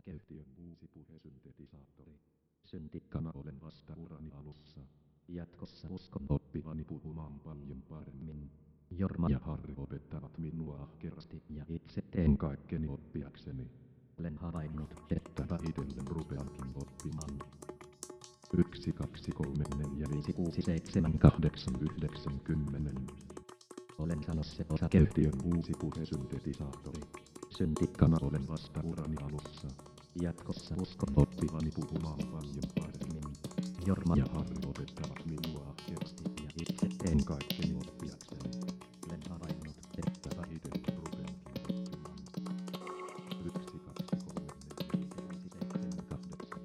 Osakeyhtiön uusi puhesyntetisaattori. Syntikkana olen vasta urani alussa. Jatkossa uskon oppivani puhumaan paljon paremmin. Jorma ja Harri opettavat minua ahkerasti ja itse teen kaikkeni oppiakseni. Olen havainnut, että vähitellen rupeankin oppimaan. 1, 2, 3, 4, 5, 6, 7, 8, 9, 10. Olen Sanosse Osakeyhtiön uusi puhesyntetisaattori. Syntikkana olen vasta urani alussa. Jatkossa uskon oppivani puhumaan paljon paremmin. Jorma ja Harri opettavat minua ahkerasti ja itse teen kaikkeni oppiakseni. Olen havainnut, että vähitellen rupeankin oppimaan. 1, 2, 3, 4, 5, 6, 7, 8.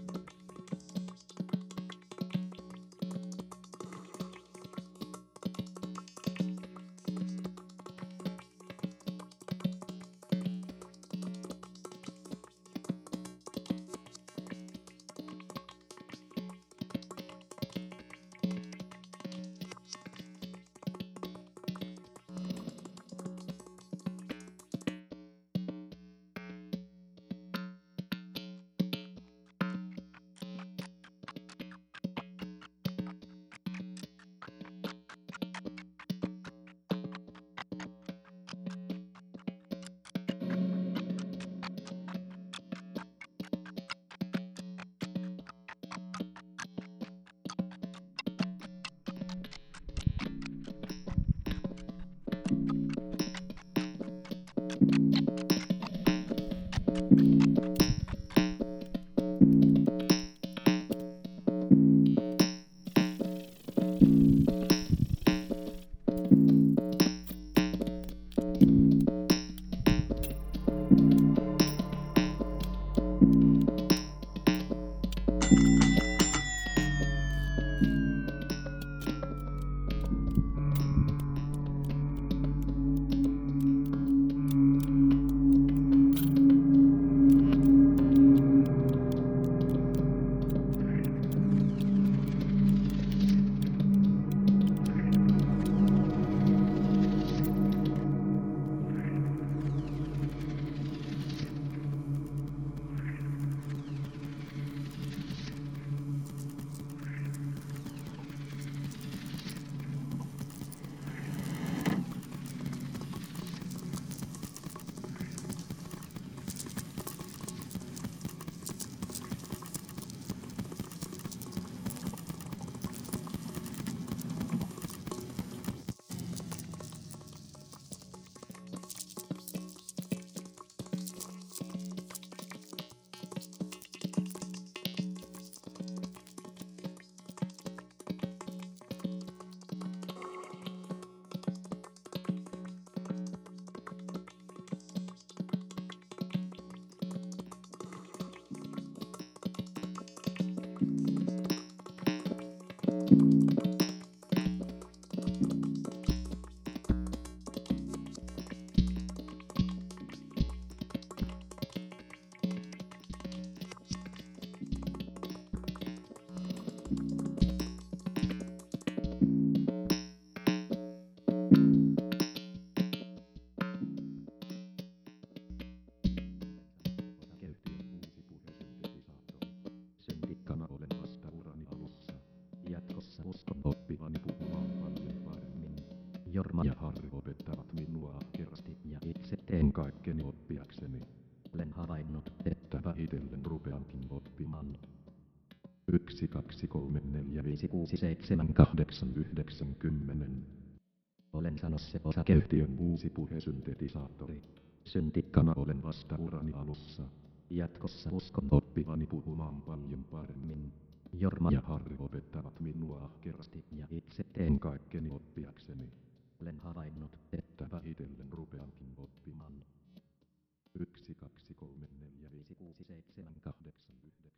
Jatkossa uskon oppivani puhumaan paljon paremmin. Jorma ja Harri opettavat minua ahkerasti ja itse teen kaikkeni oppiakseni. Olen havainnut, että vähitellen rupeankin oppimaan. 1, 2, 3, 4, 5, 6, 7, 8, 9, 10. Olen Sanosse Osakeyhtiön uusi puhesyntetisaattori. Syntikkana olen vasta urani alussa. Jatkossa uskon oppivani puhumaan paljon paremmin. Jorma ja Harri opettavat minua ahkerasti ja itse teen kaikkeni oppiakseni. Olen havainnut, että vähitellen rupeankin oppimaan. 1, 2, 3, 4, 5, 6, 7, 8, 9.